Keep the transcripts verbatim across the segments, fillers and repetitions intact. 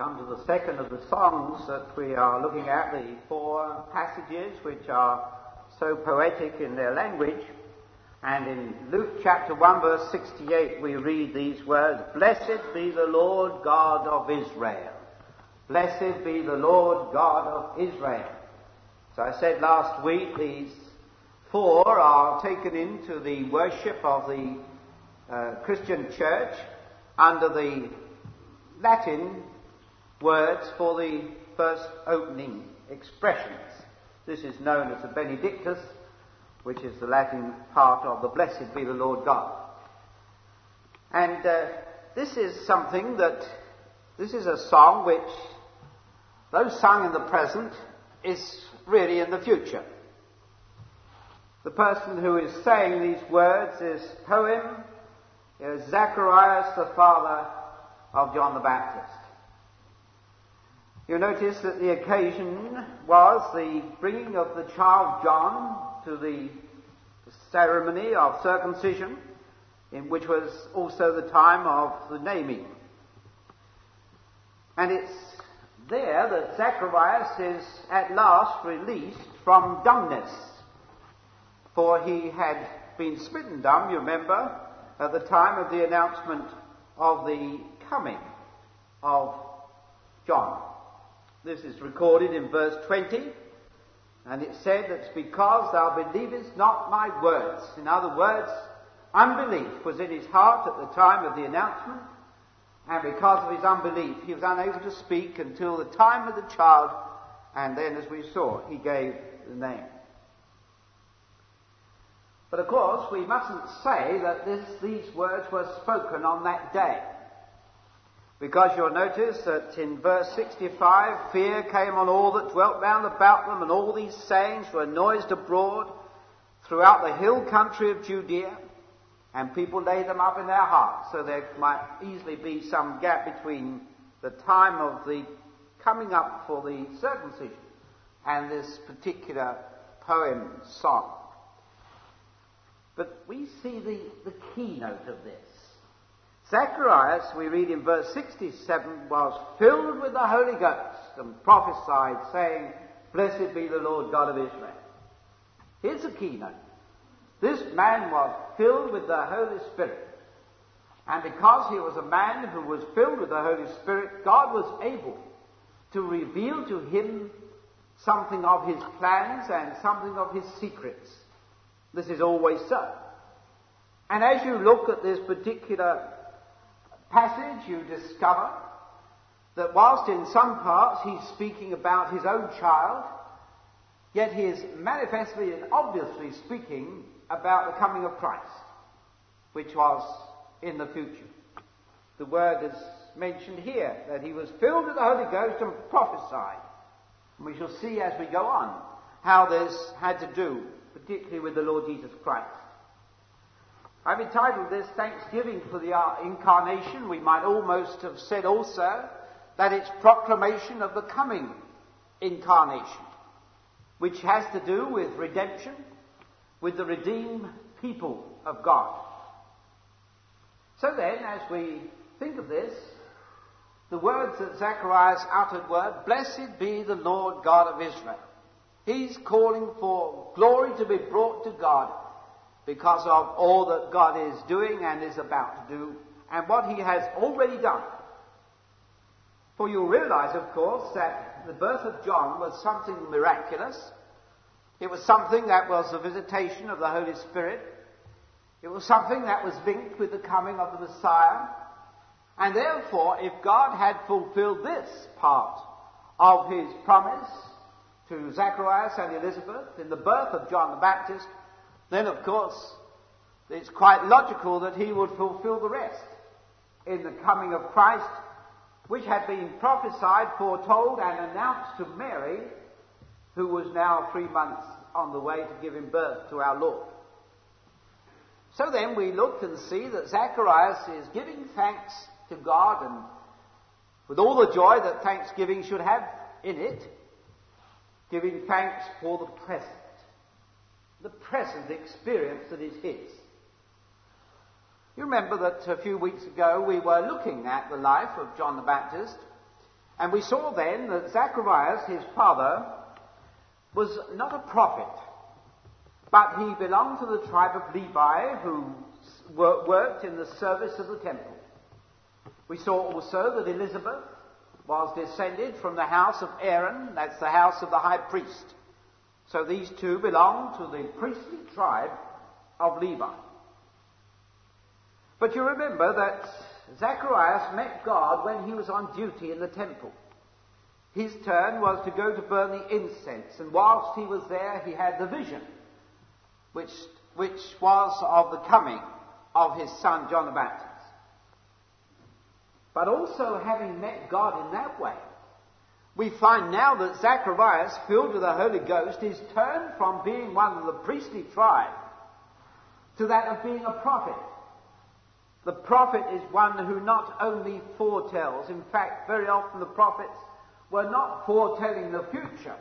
come to the second of the songs that we are looking at, the four passages which are so poetic in their language. And in Luke chapter one verse sixty-eight we read these words, "Blessed be the Lord God of Israel. Blessed be the Lord God of Israel." So I said last week these four are taken into the worship of the uh, Christian church under the Latin words for the first opening expressions. This is known as the Benedictus, which is the Latin part of the "Blessed be the Lord God." And uh, this is something that, this is a song which, though sung in the present, is really in the future. The person who is saying these words is poem, is Zacharias, the father of John the Baptist. You notice that the occasion was the bringing of the child John to the ceremony of circumcision, in which was also the time of the naming. And it's there that Zacharias is at last released from dumbness. For he had been smitten dumb, you remember, at the time of the announcement of the coming of John. This is recorded in verse twenty, and it said that it's because thou believest not my words. In other words, unbelief was in his heart at the time of the announcement, and because of his unbelief he was unable to speak until the time of the child, and then, as we saw, he gave the name. But of course, we mustn't say that this, these words were spoken on that day. Because you'll notice that in verse sixty-five, fear came on all that dwelt round about them, and all these sayings were noised abroad throughout the hill country of Judea, and people laid them up in their hearts. So there might easily be some gap between the time of the coming up for the circumcision and this particular poem song. But we see the, the keynote of this. Zacharias, we read in verse sixty-seven, was filled with the Holy Ghost and prophesied, saying, "Blessed be the Lord God of Israel." Here's the keynote. This man was filled with the Holy Spirit. And because he was a man who was filled with the Holy Spirit, God was able to reveal to him something of his plans and something of his secrets. This is always so. And as you look at this particular passage, you discover that whilst in some parts he's speaking about his own child, yet he is manifestly and obviously speaking about the coming of Christ, which was in the future. The word is mentioned here, that he was filled with the Holy Ghost and prophesied. And we shall see as we go on how this had to do, particularly with the Lord Jesus Christ. I've entitled this Thanksgiving for the Incarnation. We might almost have said also that it's proclamation of the coming incarnation, which has to do with redemption, with the redeemed people of God. So then, as we think of this, the words that Zacharias uttered were, "Blessed be the Lord God of Israel." He's calling for glory to be brought to God because of all that God is doing and is about to do, and what he has already done. For you'll realize, of course, that the birth of John was something miraculous. It was something that was the visitation of the Holy Spirit. It was something that was linked with the coming of the Messiah. And therefore, if God had fulfilled this part of his promise to Zacharias and Elizabeth in the birth of John the Baptist, then of course it's quite logical that he would fulfill the rest in the coming of Christ, which had been prophesied, foretold and announced to Mary, who was now three months on the way to giving birth to our Lord. So then we look and see that Zacharias is giving thanks to God, and with all the joy that thanksgiving should have in it, giving thanks for the present, the present experience that is his. You remember that a few weeks ago we were looking at the life of John the Baptist, And we saw then that Zacharias, his father, was not a prophet, but he belonged to the tribe of Levi, who worked in the service of the temple. We saw also that Elizabeth was descended from the house of Aaron, that's the house of the high priest. So these two belong to the priestly tribe of Levi. But you remember that Zacharias met God when he was on duty in the temple. His turn was to go to burn the incense, and whilst he was there he had the vision, which, which was of the coming of his son John the Baptist. But also having met God in that way, we find now that Zacharias, filled with the Holy Ghost, is turned from being one of the priestly tribe to that of being a prophet. The prophet is one who not only foretells, in fact, very often the prophets were not foretelling the future.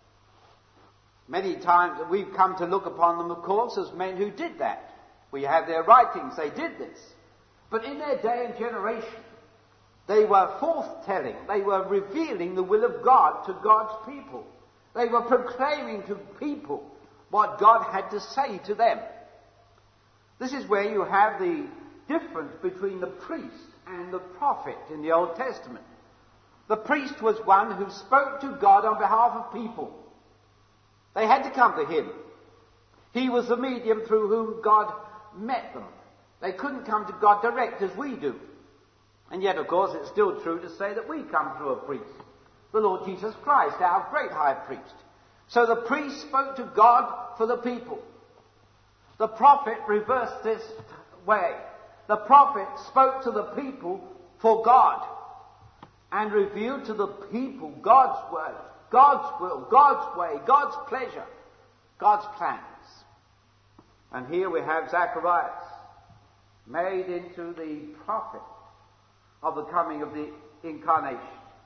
Many times we've come to look upon them, of course, as men who did that. We have their writings, they did this. But in their day and generation, they were forthtelling, they were revealing the will of God to God's people. They were proclaiming to people what God had to say to them. This is where you have the difference between the priest and the prophet in the Old Testament. The priest was one who spoke to God on behalf of people. They had to come to him. He was the medium through whom God met them. They couldn't come to God direct as we do. And yet, of course, it's still true to say that we come through a priest, the Lord Jesus Christ, our great high priest. So the priest spoke to God for the people. The prophet reversed this way. The prophet spoke to the people for God and revealed to the people God's word, God's will, God's way, God's pleasure, God's plans. And here we have Zacharias made into the prophet of the coming of the incarnation.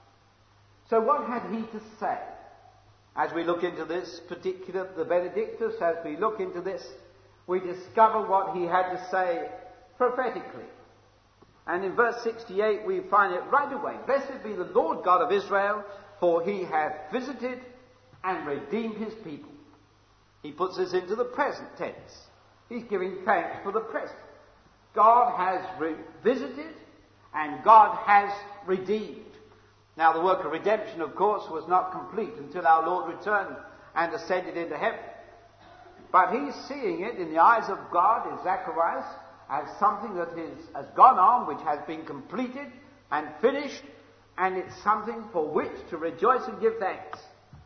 So what had he to say? As we look into this particular, the Benedictus, as we look into this, we discover what he had to say prophetically. And in verse sixty-eight we find it right away. Blessed be the Lord God of Israel, for he hath visited and redeemed his people. He puts this into the present tense. He's giving thanks for the present. God has re- visited and God has redeemed. Now the work of redemption, of course, was not complete until our Lord returned and ascended into heaven. But he's seeing it in the eyes of God in Zacharias as something that is, has gone on, which has been completed and finished, and it's something for which to rejoice and give thanks.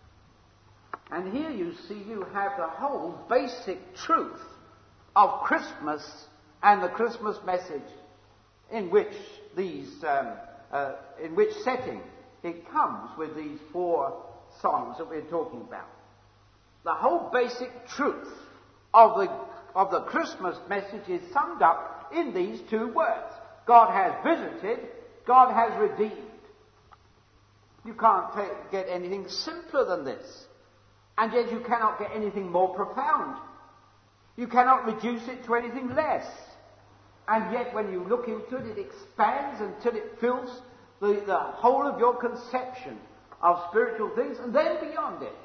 And here you see you have the whole basic truth of Christmas and the Christmas message, in which these, um, uh, in which setting it comes with these four songs that we're talking about. The whole basic truth of the of the Christmas message is summed up in these two words. God has visited, God has redeemed. You can't take, get anything simpler than this. And yet you cannot get anything more profound. You cannot reduce it to anything less. And yet when you look into it, it expands until it fills the, the whole of your conception of spiritual things, and then beyond it.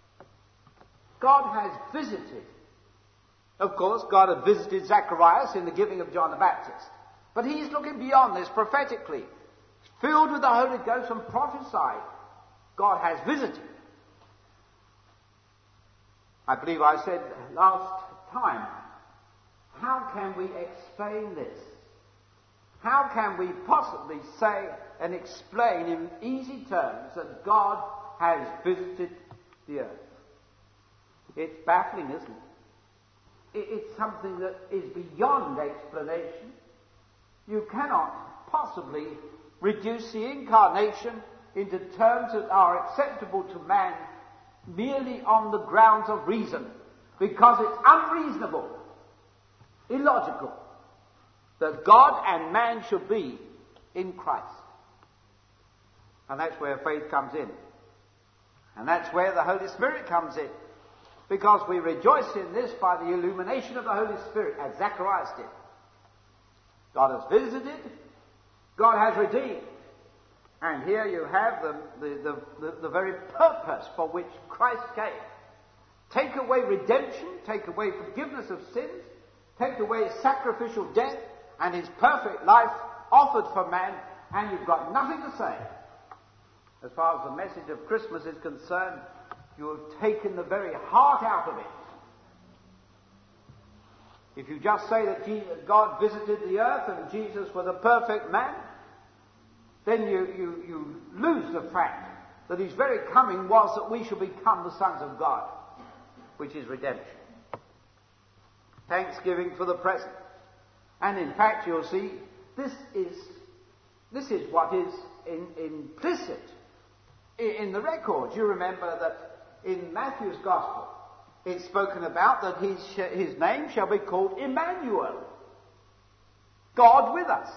God has visited. Of course, God had visited Zacharias in the giving of John the Baptist. But he's looking beyond this prophetically. Filled with the Holy Ghost and prophesied. God has visited. I believe I said last time, how can we explain this? How can we possibly say and explain in easy terms that God has visited the earth? It's baffling, isn't it? It's something that is beyond explanation. You cannot possibly reduce the incarnation into terms that are acceptable to man merely on the grounds of reason, because it's unreasonable, illogical, that God and man should be in Christ. And that's where faith comes in. And that's where the Holy Spirit comes in. Because we rejoice in this by the illumination of the Holy Spirit, as Zacharias did. God has visited, God has redeemed. And here you have the, the, the, the, the very purpose for which Christ came. Take away redemption, take away forgiveness of sins, take away his sacrificial death and his perfect life offered for man, and you've got nothing to say. As far as the message of Christmas is concerned, you have taken the very heart out of it. If you just say that Jesus, God visited the earth and Jesus was a perfect man, then you, you, you lose the fact that his very coming was that we shall become the sons of God, which is redemption. Thanksgiving for the present. And in fact, you'll see, this is, this is what is in, implicit in, in the records. You remember that in Matthew's Gospel, it's spoken about that his, his name shall be called Emmanuel, God with us.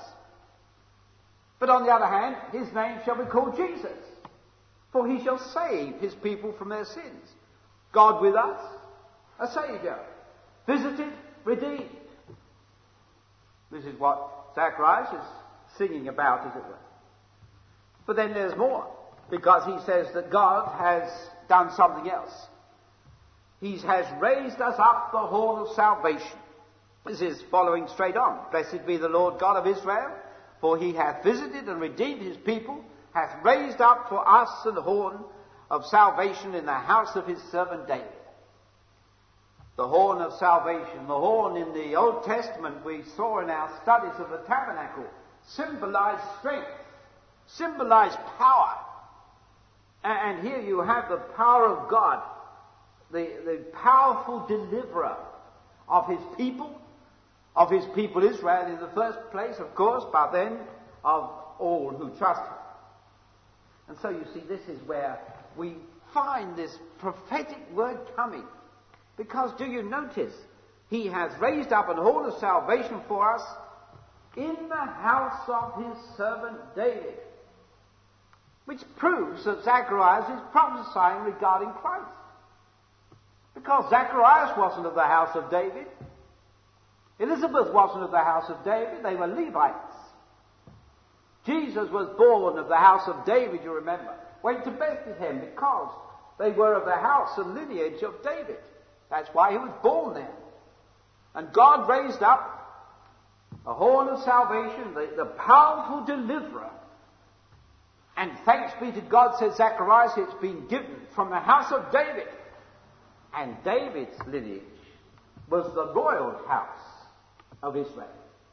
But on the other hand, his name shall be called Jesus, for he shall save his people from their sins. God with us, a Saviour, visited, redeemed. This is what Zacharias is singing about, as it were. But then there's more, because he says that God has done something else. He has raised us up the horn of salvation. This is following straight on. Blessed be the Lord God of Israel, for he hath visited and redeemed his people, hath raised up for us an horn of salvation in the house of his servant David. The horn of salvation, the horn in the Old Testament we saw in our studies of the tabernacle, symbolized strength, symbolized power. And here you have the power of God, the, the powerful deliverer of his people, of his people Israel in the first place, of course, but then of all who trust him. And so you see, this is where we find this prophetic word coming. Because do you notice, he has raised up an horn of salvation for us in the house of his servant David, which proves that Zacharias is prophesying regarding Christ. Because Zacharias wasn't of the house of David. Elizabeth wasn't of the house of David. They were Levites. Jesus was born of the house of David, you remember. Went to Bethlehem because they were of the house and lineage of David. That's why he was born there. And God raised up a horn of salvation, the, the powerful deliverer. And thanks be to God, says Zacharias, it's been given from the house of David. And David's lineage was the royal house of Israel.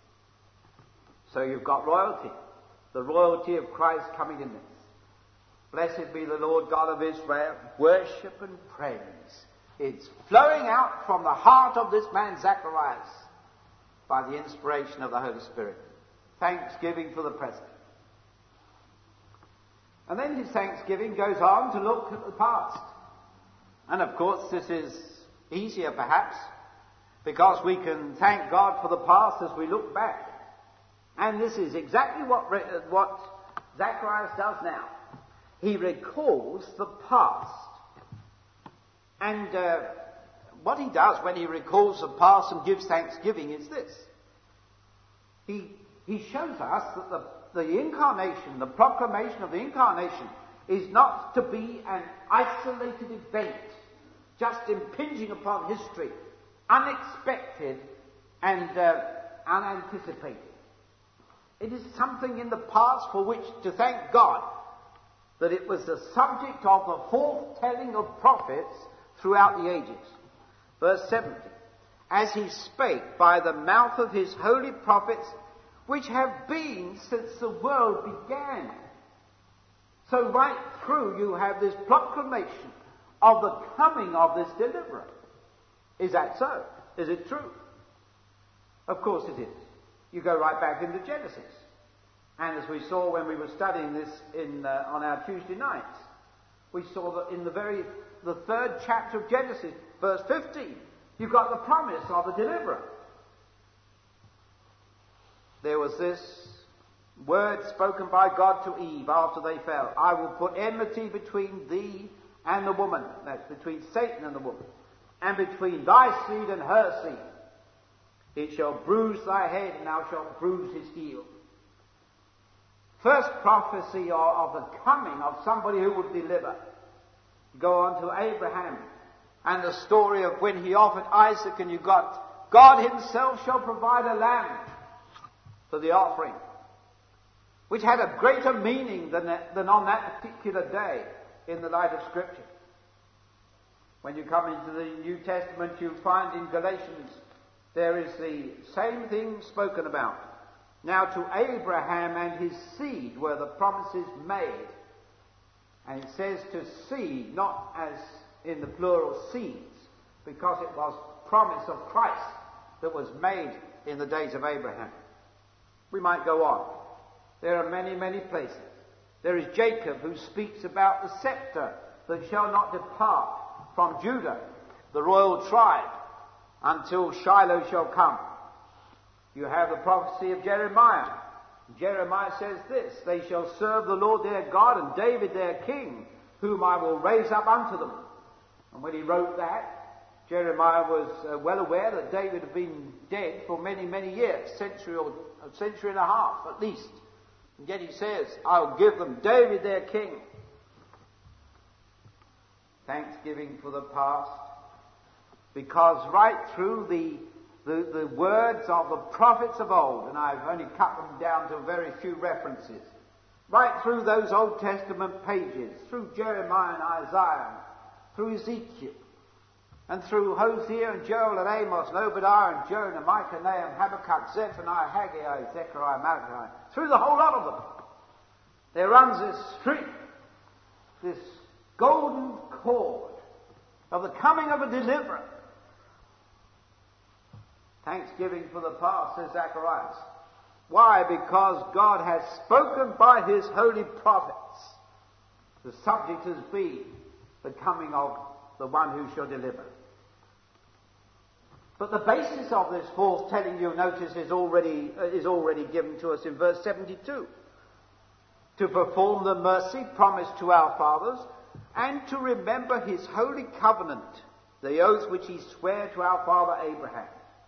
So you've got royalty, the royalty of Christ coming in this. Blessed be the Lord God of Israel. Worship and praise. It's flowing out from the heart of this man Zacharias by the inspiration of the Holy Spirit. Thanksgiving for the present. And then his thanksgiving goes on to look at the past. And of course this is easier perhaps, because we can thank God for the past as we look back. And this is exactly what, what Zacharias does now. He recalls the past. And uh, what he does when he recalls the past and gives thanksgiving is this. He, he shows us that the, the incarnation, the proclamation of the incarnation, is not to be an isolated event, just impinging upon history, unexpected and uh, unanticipated. It is something in the past for which to thank God that it was the subject of the foretelling of prophets throughout the ages. Verse seventy. As he spake by the mouth of his holy prophets, which have been since the world began. So right through you have this proclamation of the coming of this deliverer. Is that so? Is it true? Of course it is. You go right back into Genesis. And as we saw when we were studying this in uh, on our Tuesday nights, we saw that in the very the third chapter of Genesis, verse fifteen, you've got the promise of the deliverer. There was this word spoken by God to Eve after they fell. I will put enmity between thee and the woman. That's between Satan and the woman. And between thy seed and her seed. It shall bruise thy head, and thou shalt bruise his heel. first prophecy of the coming of somebody who would deliver. Go on to Abraham and the story of when he offered Isaac, and you got God himself shall provide a lamb for the offering, which had a greater meaning than, than on that particular day in the light of Scripture. When you come into the New Testament, you find in Galatians there is the same thing spoken about. Now to Abraham and his seed were the promises made. And it says to seed, not as in the plural seeds, because it was promise of Christ that was made in the days of Abraham. We might go on. There are many, many places. There is Jacob who speaks about the scepter that shall not depart from Judah, the royal tribe, until Shiloh shall come. You have the prophecy of Jeremiah. Jeremiah says this, they shall serve the Lord their God and David their king, whom I will raise up unto them. And when he wrote that, Jeremiah was uh, well aware that David had been dead for many, many years, century or a century and a half at least. And yet he says, I'll give them David their king. Thanksgiving for the past, because right through the, the, the words of the prophets of old, and I've only cut them down to very few references, right through those Old Testament pages, through Jeremiah and Isaiah, through Ezekiel, and through Hosea and Joel and Amos and Obadiah and Jonah, Micah, Nahum, Habakkuk, Zephaniah, Haggai, Zechariah, Malachi, through the whole lot of them, there runs this stream, this golden cord of the coming of a deliverer. Thanksgiving for the past, says Zacharias. Why? Because God has spoken by his holy prophets. The subject has been the coming of the one who shall deliver. But the basis of this foretelling, you'll notice, is already, uh, is already given to us in verse seventy-two. To perform the mercy promised to our fathers, and to remember his holy covenant, the oath which he sware to our father Abraham.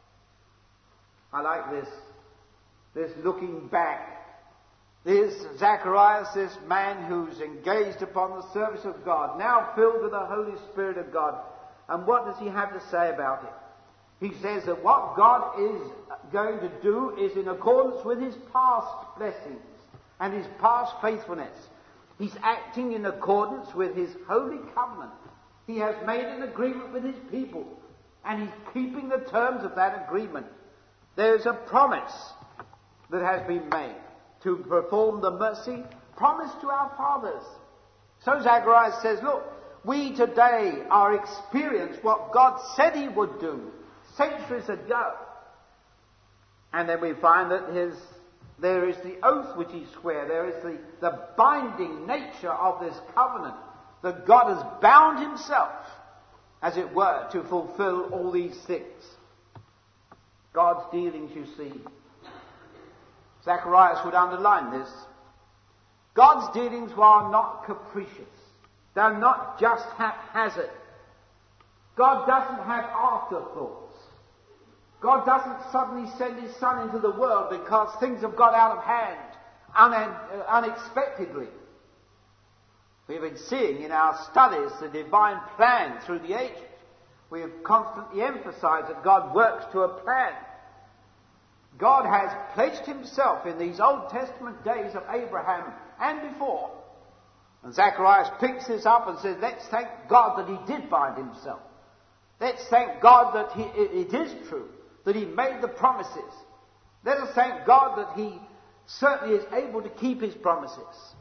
I like this, this looking back. This Zacharias, this man who's engaged upon the service of God, now filled with the Holy Spirit of God. And what does he have to say about it? He says that what God is going to do is in accordance with his past blessings and his past faithfulness. He's acting in accordance with his holy covenant. He has made an agreement with his people, and he's keeping the terms of that agreement. There's a promise that has been made to perform the mercy promised to our fathers. So Zacharias says, look, we today are experiencing what God said he would do centuries ago. And then we find that his there is the oath which he sware. There is the, the binding nature of this covenant, that God has bound himself, as it were, to fulfill all these things. God's dealings, you see. Zacharias would underline this. God's dealings are not capricious. They're not just haphazard. God doesn't have afterthoughts. God doesn't suddenly send his son into the world because things have got out of hand un- unexpectedly. We've been seeing in our studies the divine plan through the ages. We have constantly emphasized that God works to a plan. God has pledged himself in these Old Testament days of Abraham and before. And Zacharias picks this up and says, let's thank God that he did bind himself. Let's thank God that he, it is true, that he made the promises. Let us thank God that he certainly is able to keep his promises.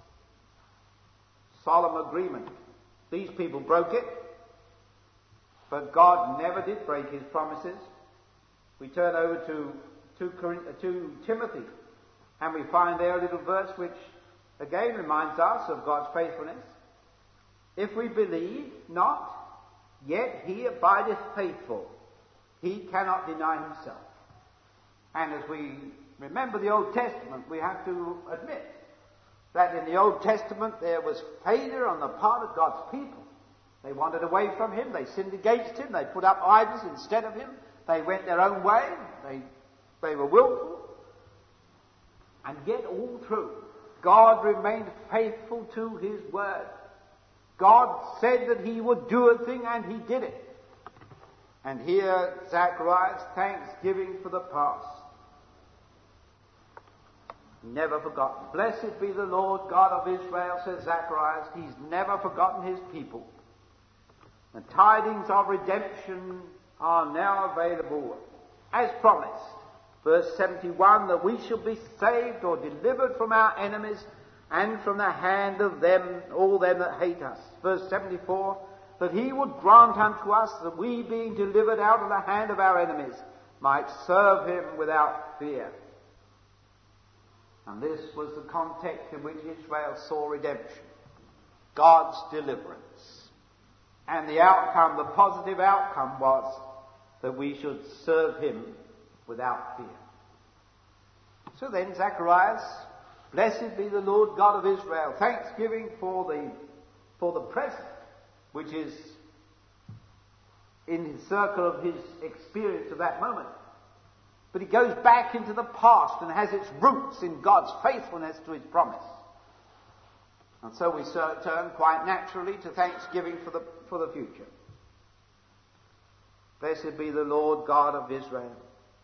Solemn agreement. These people broke it, but God never did break his promises. We turn over to to Timothy, and we find there a little verse which again reminds us of God's faithfulness. If we believe not, yet he abideth faithful. He cannot deny himself. And as we remember the Old Testament, we have to admit that in the Old Testament there was failure on the part of God's people. They wandered away from him. They sinned against him. They put up idols instead of him. They went their own way. They They were willful, and yet all through, God remained faithful to his word. God said that he would do a thing, and he did it. And here Zacharias' thanksgiving for the past. Never forgotten. Blessed be the Lord God of Israel, says Zacharias. He's never forgotten his people. The tidings of redemption are now available as promised. Verse seventy-one, that we shall be saved or delivered from our enemies and from the hand of them, all them that hate us. Verse seventy-four, that he would grant unto us that we, being delivered out of the hand of our enemies, might serve him without fear. And this was the context in which Israel saw redemption. God's deliverance. And the outcome, the positive outcome, was that we should serve him without fear. So then, Zacharias, blessed be the Lord God of Israel. Thanksgiving for the, for the present, which is in his circle of his experience of that moment. But it goes back into the past and has its roots in God's faithfulness to his promise. And so we turn quite naturally to thanksgiving for the, for the future. Blessed be the Lord God of Israel.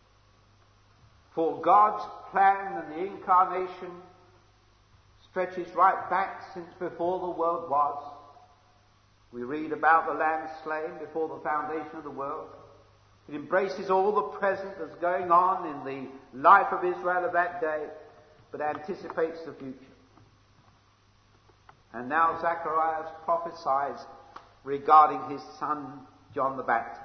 For God's plan and the incarnation stretches right back since before the world was. We read about the Lamb slain before the foundation of the world. It embraces all the present that's going on in the life of Israel of that day, but anticipates the future. And now Zacharias prophesies regarding his son John the Baptist.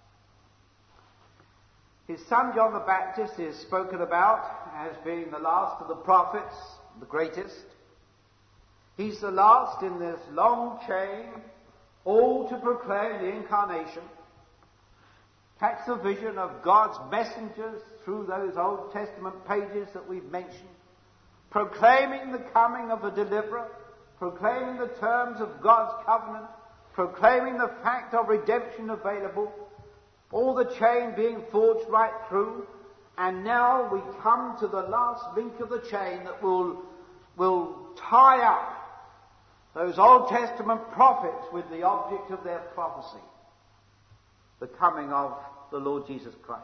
His son John the Baptist is spoken about as being the last of the prophets, the greatest. He's the last in this long chain, all to proclaim the incarnation. That's the vision of God's messengers through those Old Testament pages that we've mentioned, proclaiming the coming of a deliverer, proclaiming the terms of God's covenant, proclaiming the fact of redemption available, all the chain being forged right through, and now we come to the last link of the chain that will, will tie up those Old Testament prophets with the object of their prophecy, the coming of the Lord Jesus Christ.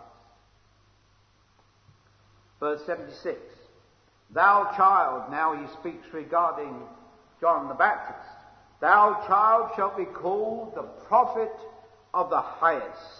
Verse seventy-six, thou child, now he speaks regarding John the Baptist, thou child shalt be called the prophet of the highest.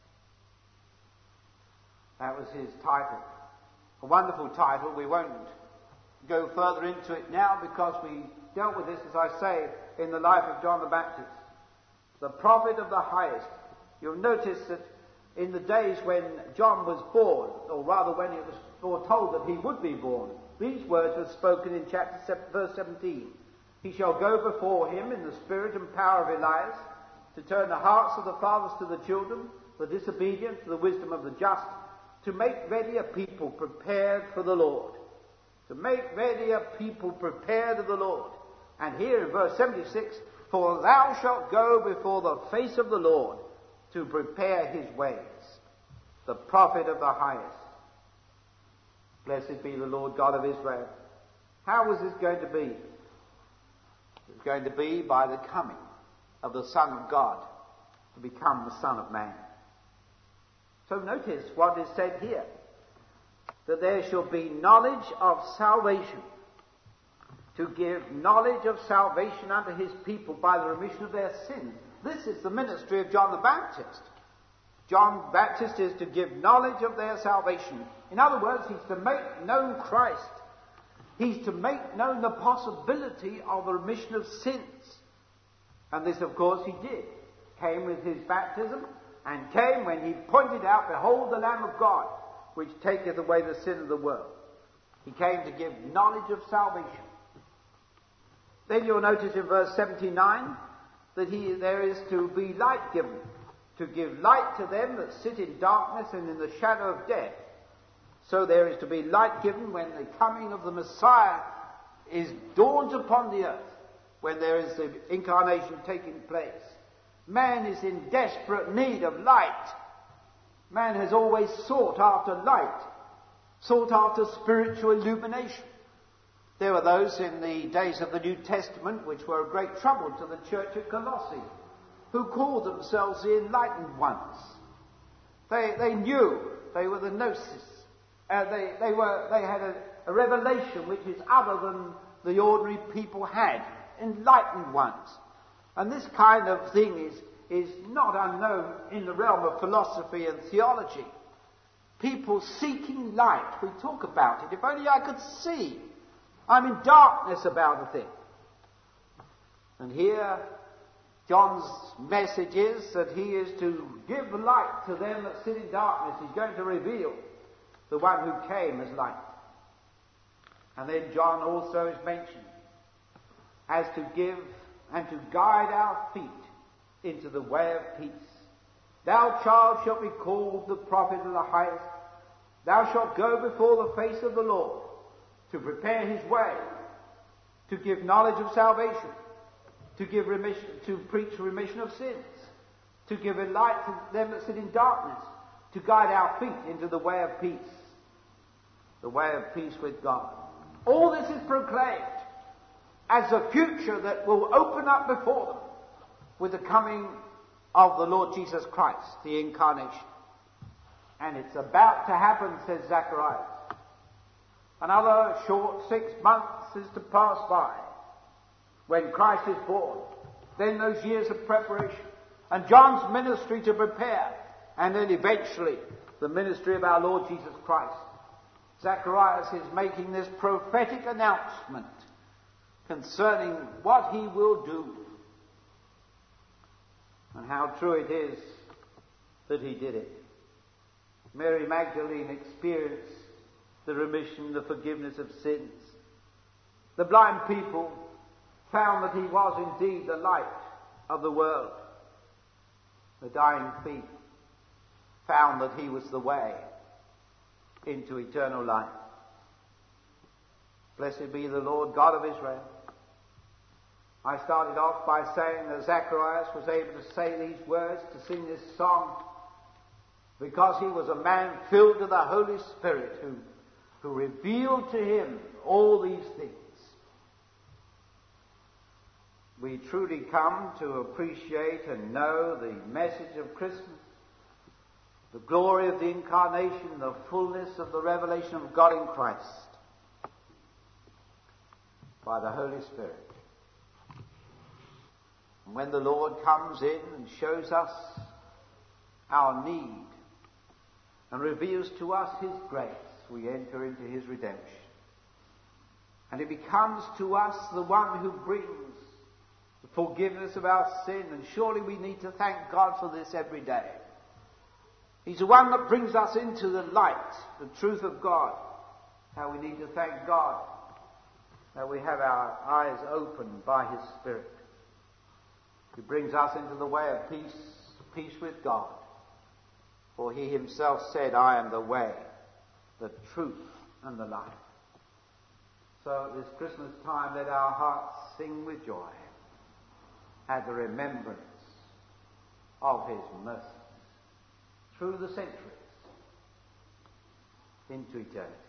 That was his title. A wonderful title. We won't go further into it now because we dealt with this, as I say, in the life of John the Baptist. The prophet of the highest. You'll notice that in the days when John was born, or rather when it was foretold that he would be born, these words were spoken in chapter seven, verse seventeen. He shall go before him in the spirit and power of Elias, to turn the hearts of the fathers to the children, the disobedient to the wisdom of the just, to make ready a people prepared for the Lord. To make ready a people prepared of the Lord. And here in verse seventy-six, for thou shalt go before the face of the Lord to prepare his ways. The prophet of the highest. Blessed be the Lord God of Israel. How was this going to be? It's going to be by the coming of the Son of God to become the Son of Man. So notice what is said here, that there shall be knowledge of salvation, to give knowledge of salvation unto his people by the remission of their sins. This is the ministry of John the Baptist. John the Baptist is to give knowledge of their salvation. In other words, he's to make known Christ. He's to make known the possibility of a remission of sins. And this, of course, he did. Came with his baptism, and came when he pointed out, behold the Lamb of God, which taketh away the sin of the world. He came to give knowledge of salvation. Then you'll notice in verse seventy-nine that he, there is to be light given, to give light to them that sit in darkness and in the shadow of death. So there is to be light given when the coming of the Messiah is dawned upon the earth, when there is the incarnation taking place. Man is in desperate need of light. Man has always sought after light, sought after spiritual illumination. There were those in the days of the New Testament which were a great trouble to the church at Colossae, who called themselves the enlightened ones. They, they knew, they were the gnosis. Uh, they, they, were, they had a, a revelation which is other than the ordinary people had, enlightened ones. And this kind of thing is, is not unknown in the realm of philosophy and theology. People seeking light, we talk about it. If only I could see. I'm in darkness about a thing. And here, John's message is that he is to give light to them that sit in darkness. He's going to reveal the one who came as light. And then John also is mentioned as to give and to guide our feet into the way of peace. Thou, child, shalt be called the prophet of the highest. Thou shalt go before the face of the Lord to prepare his way, to give knowledge of salvation, to give remission, to preach remission of sins, to give a light to them that sit in darkness, to guide our feet into the way of peace, the way of peace with God. All this is proclaimed as a future that will open up before them with the coming of the Lord Jesus Christ, the incarnation. And it's about to happen, says Zacharias. Another short six months is to pass by when Christ is born. Then those years of preparation. And John's ministry to prepare. And then eventually the ministry of our Lord Jesus Christ. Zacharias is making this prophetic announcement concerning what he will do. And how true it is that he did it. Mary Magdalene experienced the remission, the forgiveness of sins. The blind people found that he was indeed the light of the world. The dying thief found that he was the way into eternal life. Blessed be the Lord God of Israel. I started off by saying that Zacharias was able to say these words, to sing this song, because he was a man filled with the Holy Spirit who, who revealed to him all these things. We truly come to appreciate and know the message of Christmas, the glory of the incarnation, the fullness of the revelation of God in Christ by the Holy Spirit. And when the Lord comes in and shows us our need and reveals to us his grace, we enter into his redemption. And it becomes to us the one who brings the forgiveness of our sin. And surely we need to thank God for this every day. He's the one that brings us into the light, the truth of God. How we need to thank God that we have our eyes opened by his Spirit. He brings us into the way of peace, peace with God. For he himself said, I am the way, the truth, and the life. So at this Christmas time, let our hearts sing with joy at the remembrance of his mercies through the centuries into eternity.